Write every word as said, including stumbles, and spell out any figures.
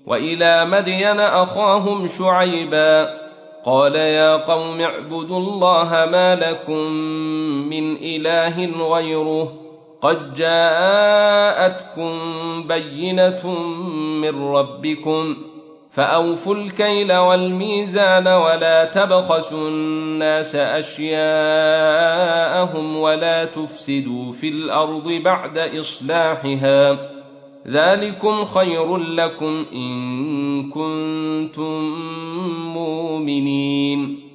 وإلى مدين أخاهم شعيبا قال يا قوم اعبدوا الله ما لكم من إله غيره قد جاءتكم بينة من ربكم فأوفوا الكيل والميزان ولا تبخسوا الناس أشياءهم ولا تفسدوا في الأرض بعد إصلاحها ذلكم خير لكم إن كنتم مؤمنين